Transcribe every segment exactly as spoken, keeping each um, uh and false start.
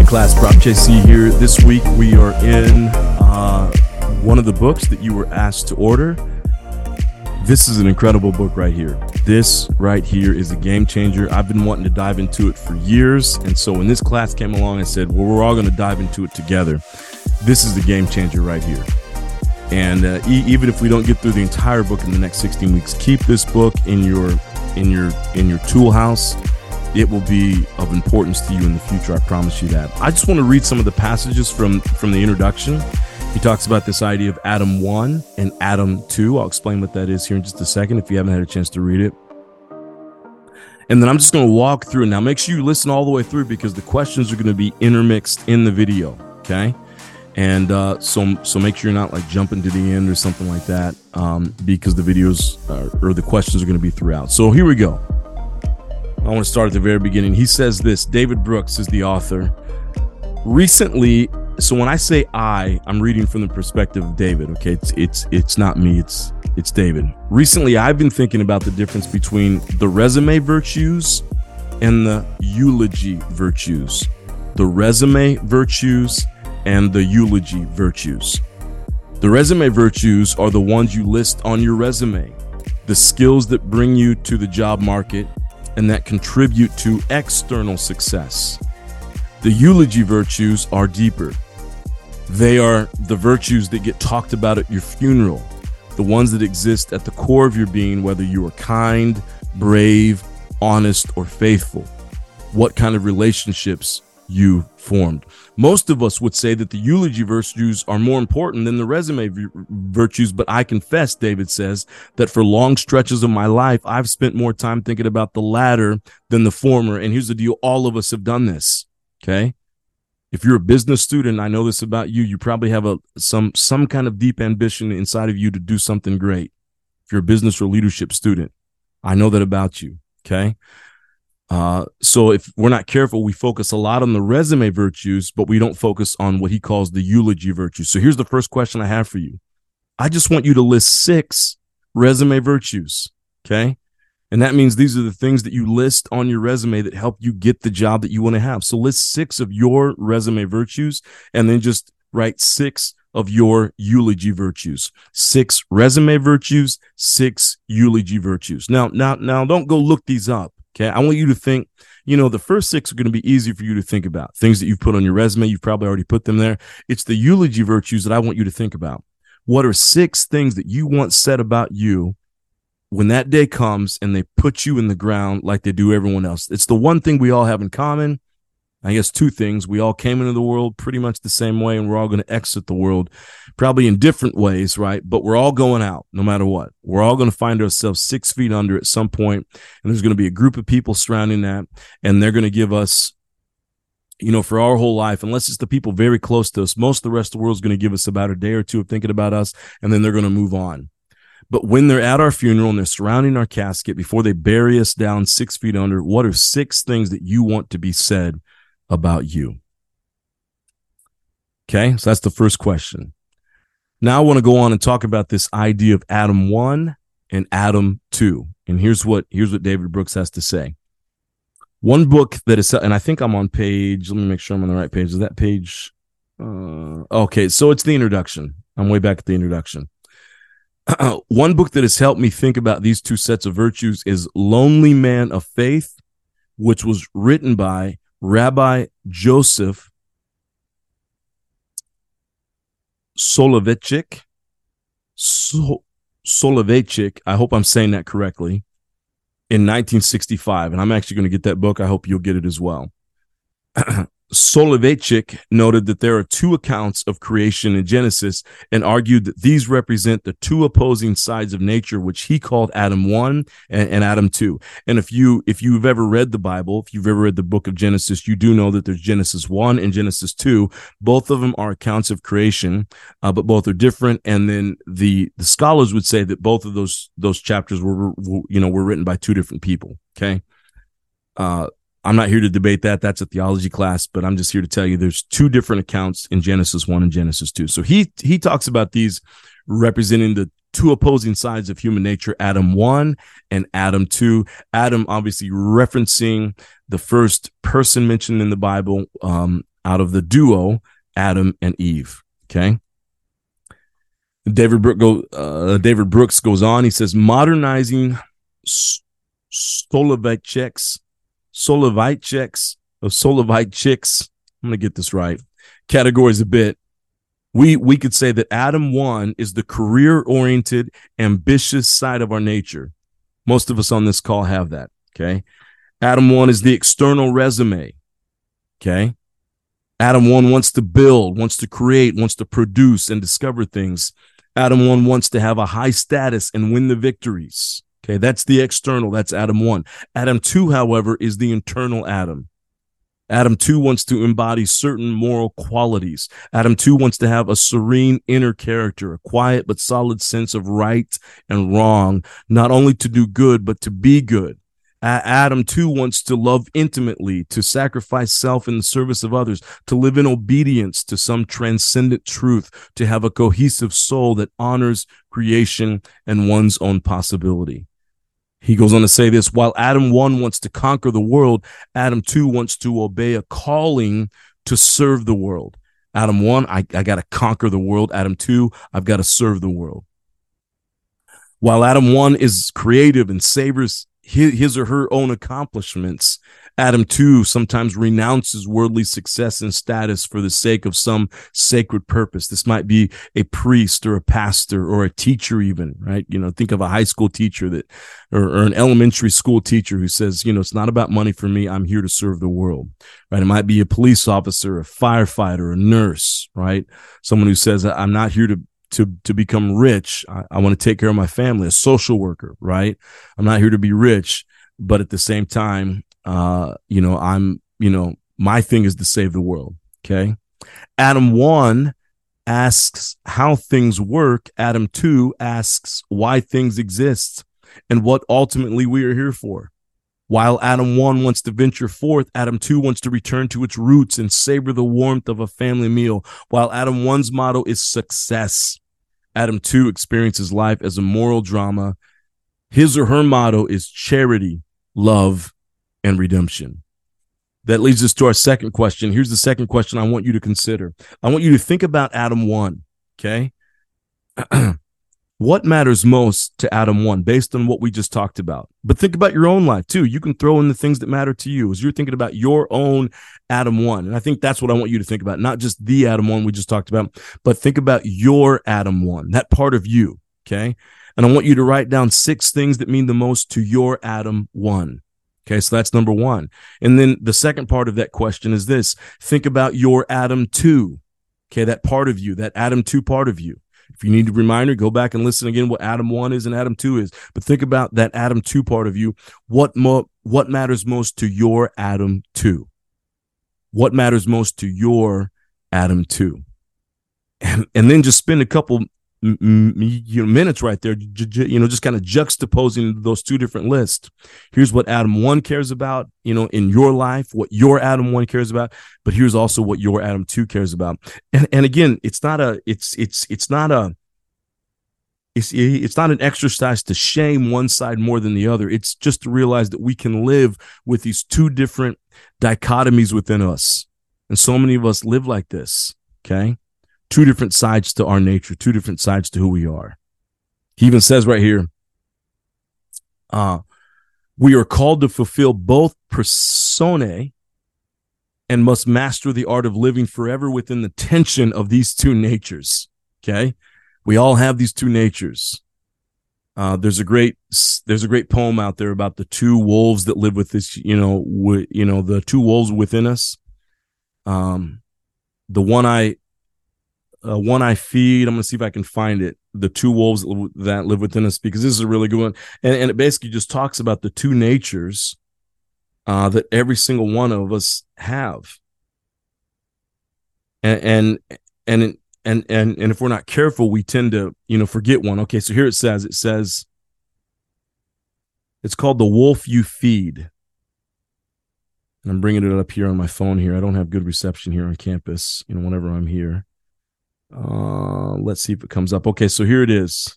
class, Prop J C here. This week we are in uh, one of the books that you were asked to order. This is an incredible book right here. This right here is a game changer. I've been wanting to dive into it for years, and so when this class came along, I said, well, we're all going to dive into it together. This is the game changer right here. And uh, e- even if we don't get through the entire book in the next sixteen weeks, keep this book in your in your in your tool house. It will be of importance to you in the future. I promise you that. I just want to read some of the passages from, from the introduction. He talks about this idea of Adam one and Adam two. I'll explain what that is here in just a second if you haven't had a chance to read it. And then I'm just going to walk through. Now, make sure you listen all the way through because the questions are going to be intermixed in the video, okay? And uh, so so make sure you're not like jumping to the end or something like that um, because the videos are, or the questions are going to be throughout. So here we go. I want to start at the very beginning. He says this, David Brooks is the author. Recently, so when I say I, I'm reading from the perspective of David, okay? It's it's it's not me, it's it's David. Recently, I've been thinking about the difference between the resume virtues and the eulogy virtues. The resume virtues and the eulogy virtues. The resume virtues are the ones you list on your resume, the skills that bring you to the job market and that contribute to external success. The eulogy virtues are deeper. They are the virtues that get talked about at your funeral, the ones that exist at the core of your being, whether you are kind, brave, honest, or faithful, what kind of relationships you formed. Most of us would say that the eulogy virtues are more important than the resume v- virtues, but I confess, David says, that for long stretches of my life, I've spent more time thinking about the latter than the former. And here's the deal. All of us have done this. Okay. If you're a business student, I know this about you, you probably have a some some kind of deep ambition inside of you to do something great. If you're a business or leadership student, I know that about you. Okay. Uh, so if we're not careful, we focus a lot on the resume virtues, but we don't focus on what he calls the eulogy virtues. So here's the first question I have for you. I just want you to list six resume virtues. Okay. And that means these are the things that you list on your resume that help you get the job that you want to have. So list six of your resume virtues and then just write six of your eulogy virtues. Six resume virtues, six eulogy virtues. Now, now, now don't go look these up. Okay. I want you to think, you know, the first six are going to be easy for you to think about. Things that you've put on your resume. You've probably already put them there. It's the eulogy virtues that I want you to think about. What are six things that you want said about you when that day comes and they put you in the ground like they do everyone else? It's the one thing we all have in common. I guess two things. We all came into the world pretty much the same way, and we're all going to exit the world probably in different ways, right? But we're all going out no matter what. We're all going to find ourselves six feet under at some point, and there's going to be a group of people surrounding that, and they're going to give us, you know, for our whole life, unless it's the people very close to us, most of the rest of the world is going to give us about a day or two of thinking about us, and then they're going to move on. But when they're at our funeral and they're surrounding our casket before they bury us down six feet under, what are six things that you want to be said about you? Okay, so that's the first question. Now I want to go on and talk about this idea of Adam one and Adam two. And here's what here's what David Brooks has to say. One book that is, and I think I'm on page, let me make sure I'm on the right page. Is that page? Uh, okay, so it's the introduction. I'm way back at the introduction. One book that has helped me think about these two sets of virtues is Lonely Man of Faith, which was written by Rabbi Joseph Soloveitchik. So, Soloveitchik, I hope I'm saying that correctly, in nineteen sixty-five. And I'm actually going to get that book. I hope you'll get it as well. Soloveitchik noted that there are two accounts of creation in Genesis and argued that these represent the two opposing sides of nature, which he called Adam one and, and Adam two. And if you, if you've ever read the Bible, if you've ever read the book of Genesis, you do know that there's Genesis one and Genesis two. Both of them are accounts of creation, uh, but both are different. And then the, the scholars would say that both of those, those chapters were, were you know, were written by two different people. Okay. Uh, I'm not here to debate that. That's a theology class, but I'm just here to tell you there's two different accounts in Genesis one and Genesis two. So he he talks about these representing the two opposing sides of human nature, Adam one and Adam two. Adam obviously referencing the first person mentioned in the Bible, um, out of the duo Adam and Eve. Okay. David, Brook go, uh, David Brooks goes on. He says, modernizing Soloveitchik's, Soloveitchik's, of Soloveitchik's, I'm going to get this right, categories a bit. We, we could say that Adam one is the career-oriented, ambitious side of our nature. Most of us on this call have that. Okay. Adam one is the external resume. Okay. Adam one wants to build, wants to create, wants to produce and discover things. Adam one wants to have a high status and win the victories. Okay, that's the external. That's Adam one. Adam two, however, is the internal Adam. Adam two wants to embody certain moral qualities. Adam two wants to have a serene inner character, a quiet but solid sense of right and wrong, not only to do good, but to be good. Adam two wants to love intimately, to sacrifice self in the service of others, to live in obedience to some transcendent truth, to have a cohesive soul that honors creation and one's own possibility. He goes on to say this, while Adam one wants to conquer the world, Adam two wants to obey a calling to serve the world. Adam one, I, I got to conquer the world. Adam two, I've got to serve the world. While Adam one is creative and savors his or her own accomplishments, Adam two sometimes renounces worldly success and status for the sake of some sacred purpose. This might be a priest or a pastor or a teacher even, right? You know, think of a high school teacher that, or, or an elementary school teacher who says, you know, it's not about money for me. I'm here to serve the world, right? It might be a police officer, a firefighter, a nurse, right? Someone who says, I'm not here to to to become rich. I, I want to take care of my family, a social worker, right? I'm not here to be rich, but at the same time, uh, you know, I'm, you know, my thing is to save the world. Okay. Adam one asks how things work. Adam two asks why things exist and what ultimately we are here for. While Adam one wants to venture forth, Adam two wants to return to its roots and savor the warmth of a family meal. While Adam one's motto is success, Adam two experiences life as a moral drama. His or her motto is charity, love, and redemption. That leads us to our second question. Here's the second question I want you to consider. I want you to think about Adam one, okay? What matters most to Adam one based on what we just talked about? But think about your own life too. You can throw in the things that matter to you as you're thinking about your own Adam one. And I think that's what I want you to think about, not just the Adam one we just talked about, but think about your Adam one, that part of you, okay? And I want you to write down six things that mean the most to your Adam one. Okay, so that's number one. And then the second part of that question is this. Think about your Adam two, okay, that part of you, that Adam two part of you. If you need a reminder, go back and listen again what Adam one is and Adam two is. But think about that Adam two part of you. What mo- what matters most to your Adam two? What matters most to your Adam two? And, and then just spend a couple m- m- you know, minutes right there, j- j- you know, just kind of juxtaposing those two different lists. Here's what Adam one cares about, you know, in your life, what your Adam one cares about, but here's also what your Adam two cares about. And and again, it's not a, it's, it's, it's not a, it's, it's not an exercise to shame one side more than the other. It's just to realize that we can live with these two different dichotomies within us. And so many of us live like this, okay? Two different sides to our nature, two different sides to who we are. He even says right here, uh, we are called to fulfill both personae and must master the art of living forever within the tension of these two natures. Okay, we all have these two natures. Uh, there's a great there's a great poem out there about the two wolves that live with this. You know, w- you know the two wolves within us. Um, the one I uh, one I feed. I'm gonna see if I can find it. The two wolves that live within us, because this is a really good one, and, and it basically just talks about the two natures uh, that every single one of us have, and and and and and and if we're not careful, we tend to you know forget one. Okay, so here it says it says it's called the wolf you feed, and I'm bringing it up here on my phone. Here, I don't have good reception here on campus. You know, whenever I'm here. Uh, let's see if it comes up. Okay, so here it is.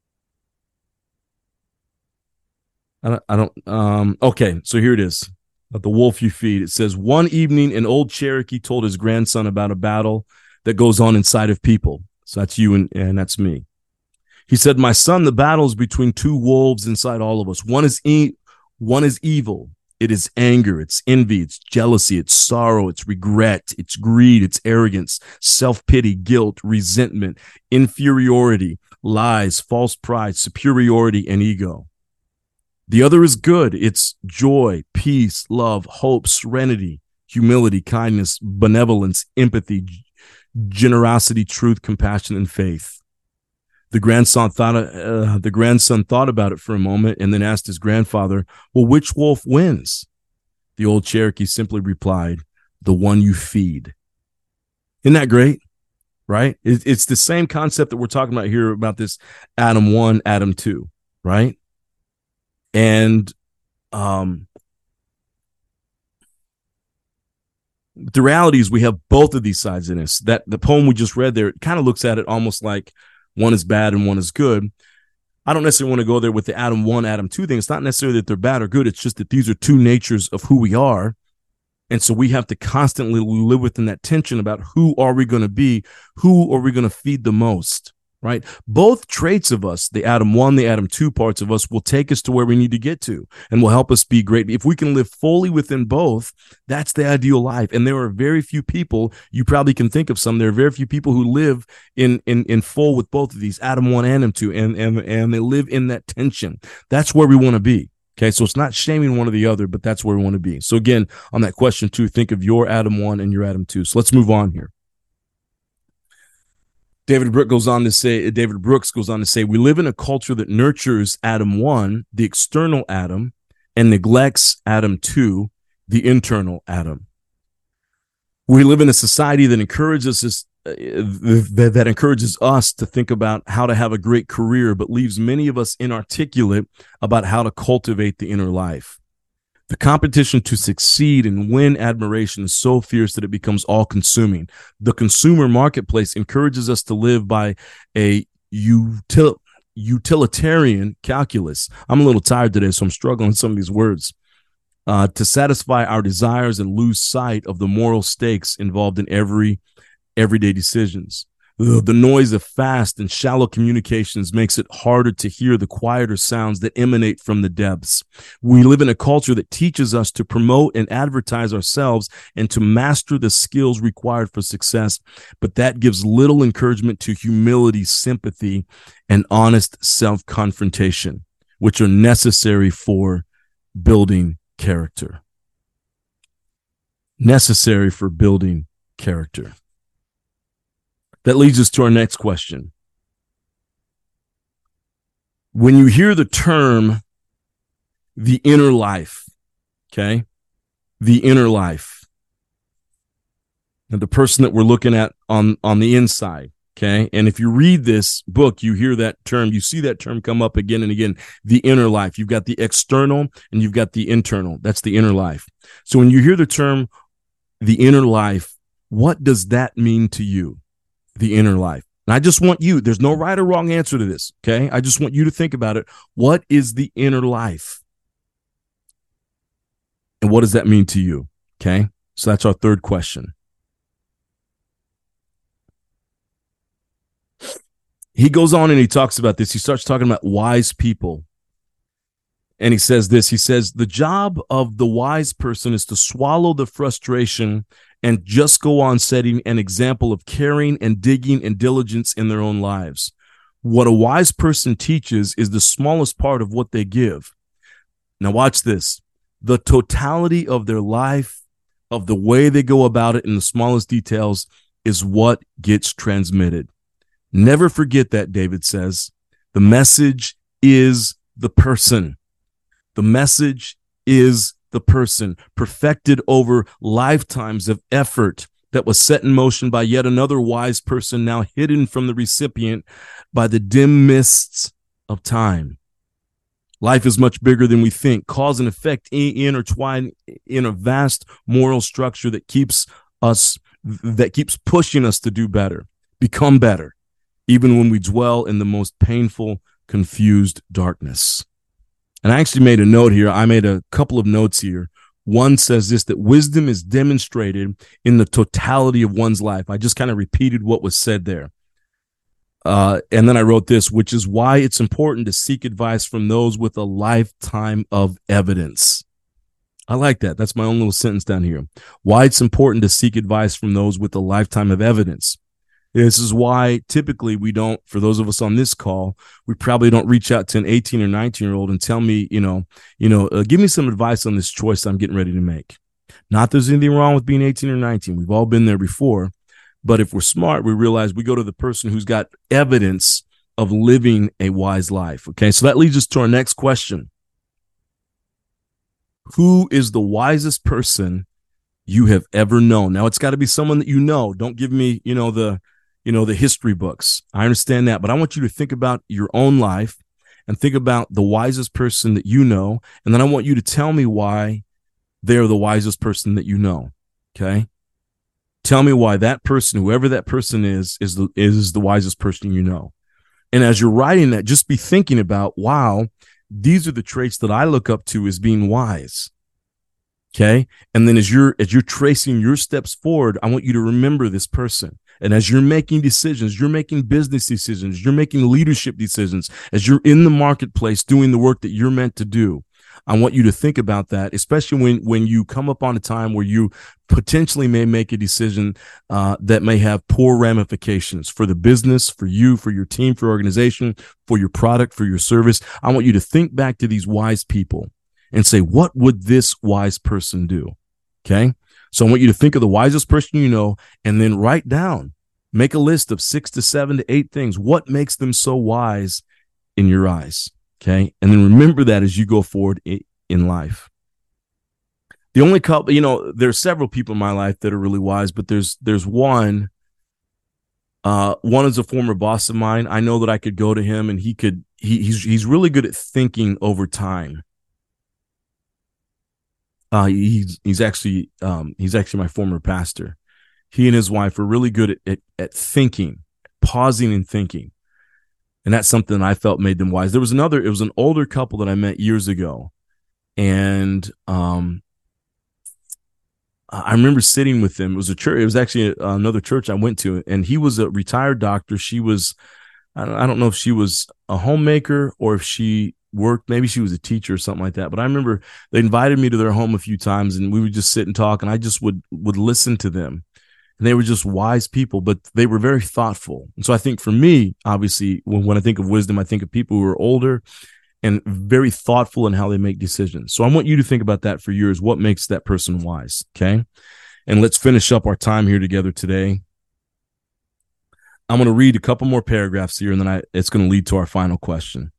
I don't, I don't, um, okay, so here it is. The wolf you feed. It says, one evening, an old Cherokee told his grandson about a battle that goes on inside of people. So that's you and, and that's me. He said, my son, the battle is between two wolves inside all of us. One is e- one is evil. It is anger, it's envy, it's jealousy, it's sorrow, it's regret, it's greed, it's arrogance, self-pity, guilt, resentment, inferiority, lies, false pride, superiority, and ego. The other is good. It's joy, peace, love, hope, serenity, humility, kindness, benevolence, empathy, generosity, truth, compassion, and faith. The grandson thought uh, the grandson thought about it for a moment and then asked his grandfather, well, which wolf wins? The old Cherokee simply replied, the one you feed. Isn't that great? Right? It's the same concept that we're talking about here about this Adam one, Adam two, right? And um, the reality is we have both of these sides in us. That the poem we just read there, it kind of looks at it almost like one is bad and one is good. I don't necessarily want to go there with the Adam one, Adam two thing. It's not necessarily that they're bad or good. It's just that these are two natures of who we are. And so we have to constantly live within that tension about who are we going to be? Who are we going to feed the most? Right? Both traits of us, the Adam one, the Adam two parts of us, will take us to where we need to get to and will help us be great. If we can live fully within both, that's the ideal life. And there are very few people, you probably can think of some, there are very few people who live in in, in full with both of these, Adam one and Adam two, and, and, and they live in that tension. That's where we want to be. Okay, so it's not shaming one or the other, but that's where we want to be. So again, on that question two, think of your Adam one and your Adam two. So let's move on here. David Brooks goes on to say, David Brooks goes on to say, we live in a culture that nurtures Adam one, the external Adam, and neglects Adam two, the internal Adam. We live in a society that encourages us, uh, that, that encourages us to think about how to have a great career, but leaves many of us inarticulate about how to cultivate the inner life. The competition to succeed and win admiration is so fierce that it becomes all-consuming. The consumer marketplace encourages us to live by a util- utilitarian calculus. I'm a little tired today, so I'm struggling with some of these words. Uh, to satisfy our desires and lose sight of the moral stakes involved in every everyday decisions. The, the noise of fast and shallow communications makes it harder to hear the quieter sounds that emanate from the depths. We live in a culture that teaches us to promote and advertise ourselves and to master the skills required for success, but that gives little encouragement to humility, sympathy, and honest self-confrontation, which are necessary for building character. Necessary for building character. That leads us to our next question. When you hear the term the inner life, okay, the inner life, and the person that we're looking at on, on the inside, okay, and if you read this book, you hear that term, you see that term come up again and again, the inner life. You've got the external and you've got the internal. That's the inner life. So when you hear the term the inner life, what does that mean to you? The inner life. And I just want you, there's no right or wrong answer to this, okay? I just want you to think about it. What is the inner life? And what does that mean to you, okay? So that's our third question. He goes on and he talks about this. He starts talking about wise people. And he says this, he says, the job of the wise person is to swallow the frustration and just go on setting an example of caring and digging and diligence in their own lives. What a wise person teaches is the smallest part of what they give. Now watch this. The totality of their life, of the way they go about it in the smallest details, is what gets transmitted. Never forget that, David says. The message is the person. The message is the person, perfected over lifetimes of effort that was set in motion by yet another wise person, now hidden from the recipient by the dim mists of time. Life is much bigger than we think. Cause and effect intertwine in a vast moral structure that keeps us, that keeps pushing us to do better, become better, even when we dwell in the most painful, confused darkness. And I actually made a note here. I made a couple of notes here. One says this, that wisdom is demonstrated in the totality of one's life. I just kind of repeated what was said there. Uh, and then I wrote this, which is why it's important to seek advice from those with a lifetime of evidence. I like that. That's my own little sentence down here. Why it's important to seek advice from those with a lifetime of evidence. This is why typically we don't, for those of us on this call, we probably don't reach out to an eighteen or nineteen year old and tell me, you know, you know, uh, give me some advice on this choice I'm getting ready to make. Not that there's anything wrong with being eighteen or nineteen. We've all been there before. But if we're smart, we realize we go to the person who's got evidence of living a wise life. Okay, so that leads us to our next question. Who is the wisest person you have ever known? Now, it's got to be someone that you know. Don't give me, you know, the, you know, the history books. I understand that, but I want you to think about your own life and think about the wisest person that you know. And then I want you to tell me why they're the wisest person that you know. Okay. Tell me why that person, whoever that person is, is the, is the wisest person you know. And as you're writing that, just be thinking about, wow, these are the traits that I look up to as being wise. Okay. And then as you're, as you're tracing your steps forward, I want you to remember this person. And as you're making decisions, you're making business decisions, you're making leadership decisions, as you're in the marketplace doing the work that you're meant to do, I want you to think about that, especially when, when you come upon a time where you potentially may make a decision uh, that may have poor ramifications for the business, for you, for your team, for your organization, for your product, for your service. I want you to think back to these wise people and say, what would this wise person do? Okay. So I want you to think of the wisest person you know, and then write down, make a list of six to seven to eight things. What makes them so wise in your eyes? Okay. And then remember that as you go forward in life. The only couple, you know, there's several people in my life that are really wise, but there's, there's one, uh, one is a former boss of mine. I know that I could go to him and he could, he, he's, he's really good at thinking over time. Uh, he's, he's actually, um, he's actually my former pastor. He and his wife are really good at, at, at thinking, pausing and thinking. And that's something I felt made them wise. There was another, it was an older couple that I met years ago. And, um, I remember sitting with them. It was a church. It was actually another church I went to, and he was a retired doctor. She was, I don't, I don't know if she was a homemaker or if she worked, maybe she was a teacher or something like that. But I remember they invited me to their home a few times, and we would just sit and talk, and I just would, would listen to them. And they were just wise people, but they were very thoughtful. And so I think for me, obviously, when, when I think of wisdom, I think of people who are older and very thoughtful in how they make decisions. So I want you to think about that for yours. What makes that person wise? Okay. And let's finish up our time here together today. I'm going to read a couple more paragraphs here, and then I, it's going to lead to our final question.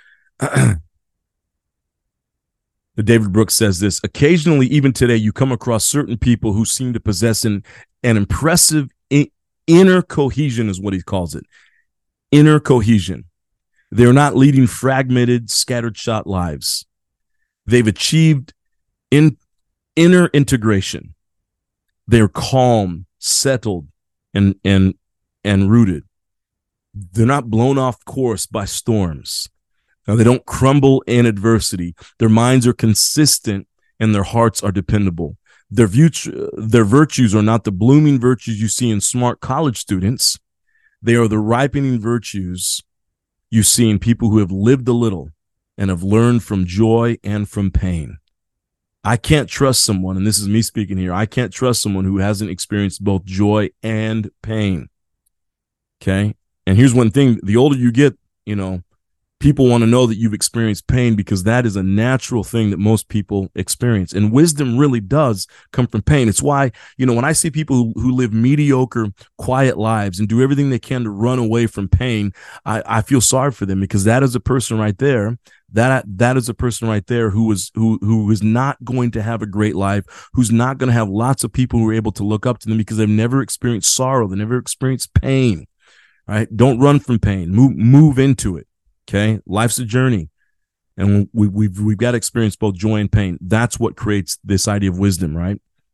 David Brooks says this: occasionally, even today, you come across certain people who seem to possess an, an impressive in, inner cohesion, is what he calls it. Inner cohesion. They're not leading fragmented, scattered shot lives. They've achieved in, inner integration. They're calm, settled, and, and, and rooted. They're not blown off course by storms. Now, they don't crumble in adversity. Their minds are consistent and their hearts are dependable. Their, view, their virtues are not the blooming virtues you see in smart college students. They are the ripening virtues you see in people who have lived a little and have learned from joy and from pain. I can't trust someone, and this is me speaking here, I can't trust someone who hasn't experienced both joy and pain. Okay? And here's one thing: the older you get, you know, people want to know that you've experienced pain, because that is a natural thing that most people experience. And wisdom really does come from pain. It's why, you know, when I see people who, who live mediocre, quiet lives and do everything they can to run away from pain, I, I feel sorry for them, because that is a person right there. That that is a person right there who is who who is not going to have a great life, who's not going to have lots of people who are able to look up to them, because they've never experienced sorrow, they never experienced pain. Right? Don't run from pain. Move move into it. Okay, life's a journey, and we, we've we've got to experience both joy and pain. That's what creates this idea of wisdom, right?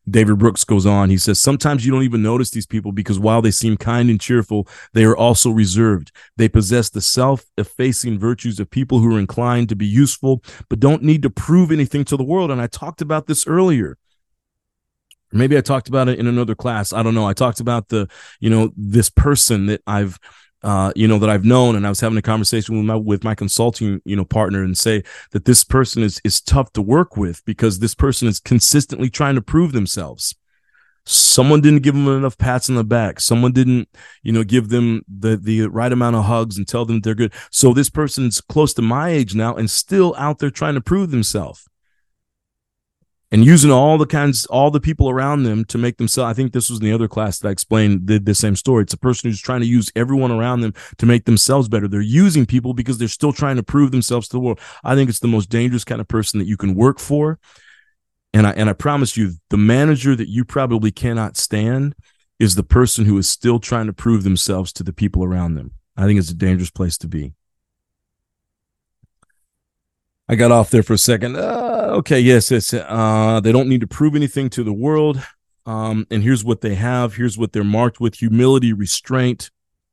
David Brooks goes on. He says, sometimes you don't even notice these people because while they seem kind and cheerful, they are also reserved. They possess the self-effacing virtues of people who are inclined to be useful, but don't need to prove anything to the world. And I talked about this earlier. Maybe I talked about it in another class. I don't know. I talked about the, you know, this person that I've, uh, you know, that I've known, and I was having a conversation with my, with my consulting, you know, partner, and say that this person is, is tough to work with because this person is consistently trying to prove themselves. Someone didn't give them enough pats on the back. Someone didn't, you know, give them the, the right amount of hugs and tell them they're good. So this person's close to my age now and still out there trying to prove themselves. And using all the kinds, all the people around them to make themselves. I think this was in the other class that I explained the, the same story. It's a person who's trying to use everyone around them to make themselves better. They're using people because they're still trying to prove themselves to the world. I think it's the most dangerous kind of person that you can work for. And I and I promise you, the manager that you probably cannot stand is the person who is still trying to prove themselves to the people around them. I think it's a dangerous place to be. I got off there for a second. Uh, okay, yes, it's, uh, they don't need to prove anything to the world. Um, and here's what they have. Here's what they're marked with: humility, restraint,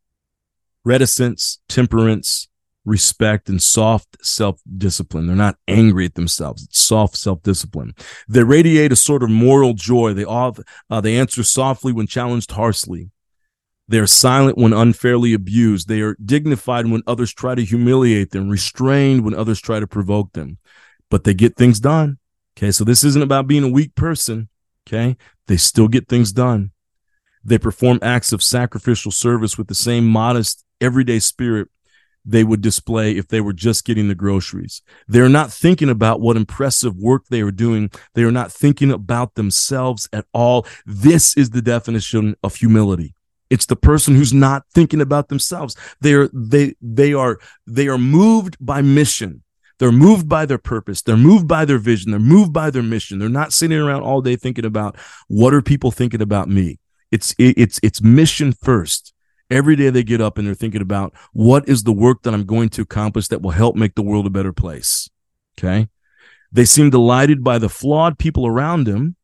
reticence, temperance, respect, and soft self-discipline. They're not angry at themselves. It's soft self-discipline. They radiate a sort of moral joy. They all, uh, they answer softly when challenged harshly. They are silent when unfairly abused. They are dignified when others try to humiliate them, restrained when others try to provoke them. But they get things done. Okay, so this isn't about being a weak person. Okay, they still get things done. They perform acts of sacrificial service with the same modest, everyday spirit they would display if they were just getting the groceries. They're not thinking about what impressive work they are doing. They are not thinking about themselves at all. This is the definition of humility. It's the person who's not thinking about themselves. They're they they are they are moved by mission. They're moved by their purpose. They're moved by their vision. They're moved by their mission. They're not sitting around all day thinking about what are people thinking about me. It's it, it's it's mission first. Every day they get up and they're thinking about what is the work that I'm going to accomplish that will help make the world a better place. Okay? They seem delighted by the flawed people around them.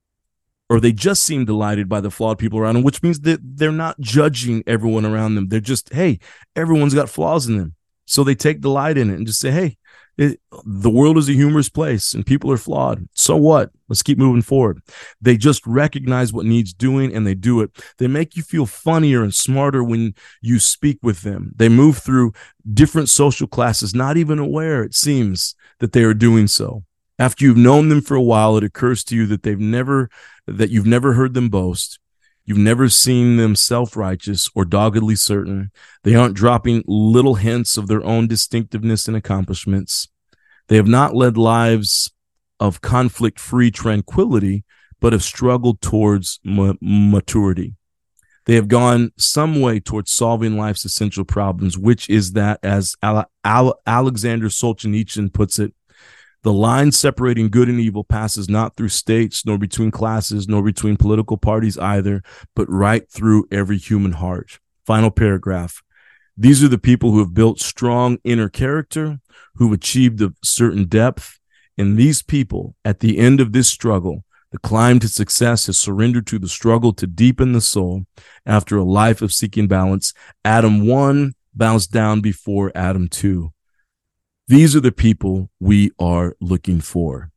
Or they just seem delighted by the flawed people around them, which means that they're not judging everyone around them. They're just, hey, everyone's got flaws in them. So they take delight in it and just say, hey, it, the world is a humorous place and people are flawed. So what? Let's keep moving forward. They just recognize what needs doing and they do it. They make you feel funnier and smarter when you speak with them. They move through different social classes, not even aware, it seems, that they are doing so. After you've known them for a while, it occurs to you that they've never, that you've never heard them boast. You've never seen them self-righteous or doggedly certain. They aren't dropping little hints of their own distinctiveness and accomplishments. They have not led lives of conflict-free tranquility, but have struggled towards ma- maturity. They have gone some way towards solving life's essential problems, which is that, as Al- Al- Alexander Solzhenitsyn puts it, the line separating good and evil passes not through states, nor between classes, nor between political parties either, but right through every human heart. Final paragraph. These are the people who have built strong inner character, who've achieved a certain depth. And these people, at the end of this struggle, the climb to success has surrendered to the struggle to deepen the soul. After a life of seeking balance, Adam one bows down before Adam two. These are the people we are looking for.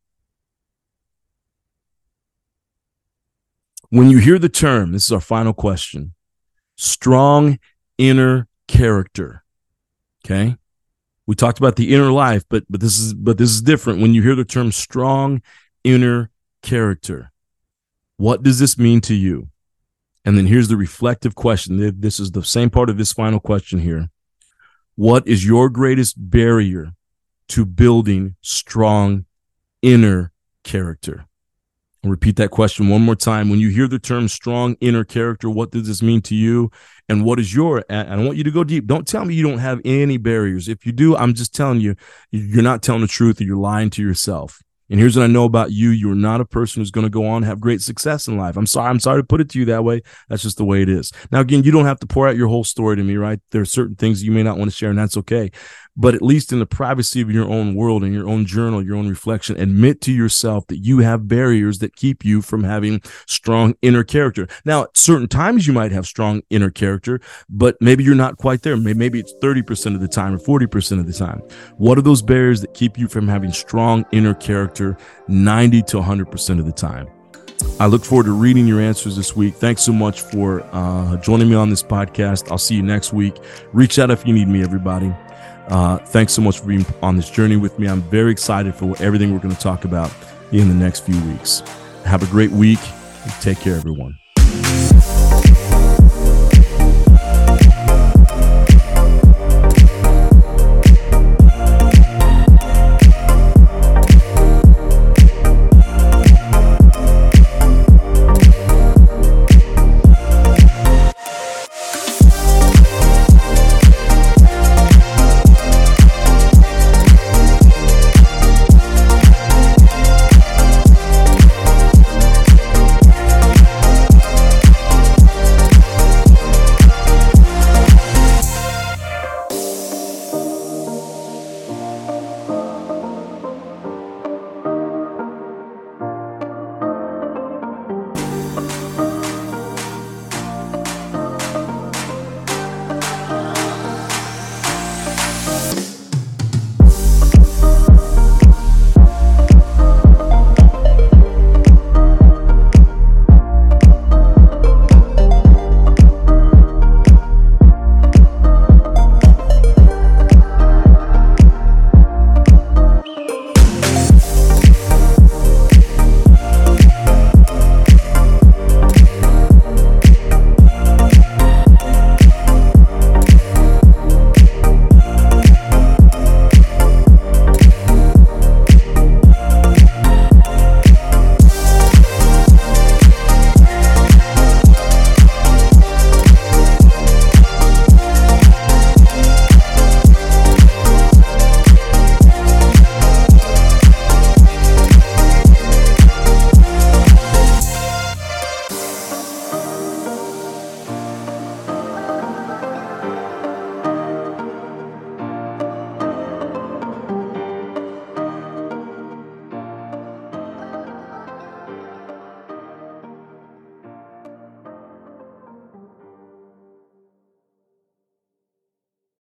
When you hear the term, this is our final question, strong inner character. Okay? We talked about the inner life, but but this is but this is different. When you hear the term strong inner character, what does this mean to you? And then here's the reflective question. This is the same part of this final question here. What is your greatest barrier to building strong inner character? I'll repeat that question one more time. When you hear the term strong inner character, what does this mean to you? And what is your, and I want you to go deep. Don't tell me you don't have any barriers. If you do, I'm just telling you, you're not telling the truth or you're lying to yourself. And here's what I know about you. You're not a person who's going to go on and have great success in life. I'm sorry. I'm sorry to put it to you that way. That's just the way it is. Now, again, you don't have to pour out your whole story to me, right? There are certain things you may not want to share, and that's okay. but at least in the privacy of your own world and your own journal, your own reflection, admit to yourself that you have barriers that keep you from having strong inner character. Now, at certain times you might have strong inner character, but maybe you're not quite there. Maybe it's thirty percent of the time or forty percent of the time. What are those barriers that keep you from having strong inner character ninety to one hundred percent of the time? I look forward to reading your answers this week. Thanks so much for uh, joining me on this podcast. I'll see you next week. Reach out if you need me, everybody. Uh, thanks so much for being on this journey with me. I'm very excited for everything we're going to talk about in the next few weeks. Have a great week. Take care, everyone.